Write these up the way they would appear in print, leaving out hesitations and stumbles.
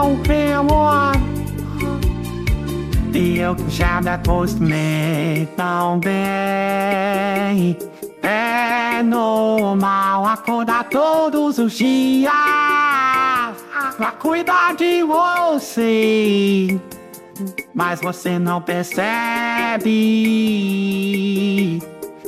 amor. E eu que já me acostumei tão bem. É normal acordar todos os dias pra cuidar de você, mas você não percebe.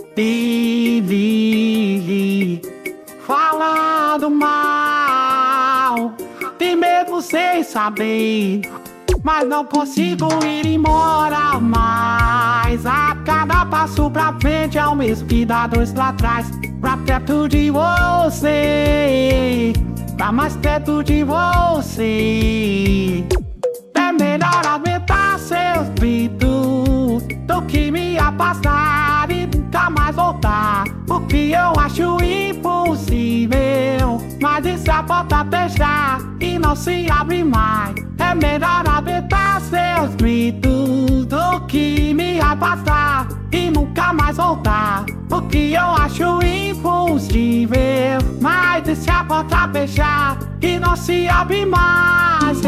Vive falando mal, tem medo sem saber, mas não consigo ir embora mais. A cada passo pra frente é o mesmo que dá dois pra trás. Pra perto de você, pra mais perto de você. É melhor aguentar seus gritos do que me afastar e nunca mais voltar, o que eu acho impossível. Mas e se a porta fechar e não se abre mais? É melhor aguentar seus gritos do que me afastar e nunca mais voltar, o que eu acho impossível. Mas e se a porta fechar e não se abre mais?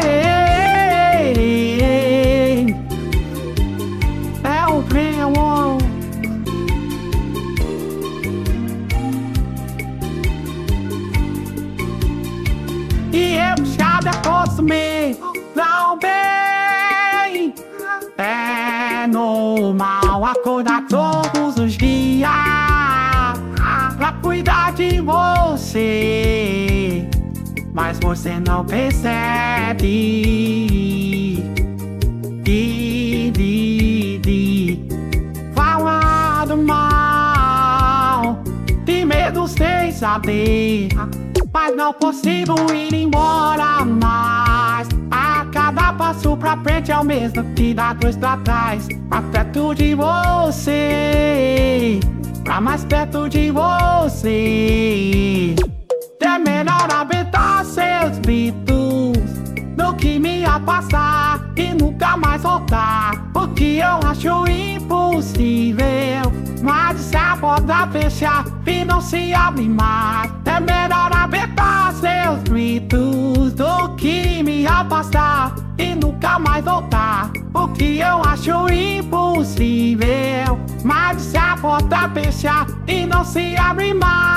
É o meu. E eu já me acostumei tão bem. É normal acordar todos os dias pra cuidar de você, mas você não percebe. Falando mal, tem medo sem saber, mas não consigo ir embora mais. A cada passo pra frente é o mesmo que dá dois pra trás. Pra perto de você, pra mais perto de você. É melhor aguentar seus gritos do que me afastar e nunca mais voltar, o que eu acho impossível. Mas se a porta fechar e não se abre mais, é melhor aguentar seus gritos do que me afastar e nunca mais voltar, o que eu acho impossível. Mas se a porta fechar e não se abre mais,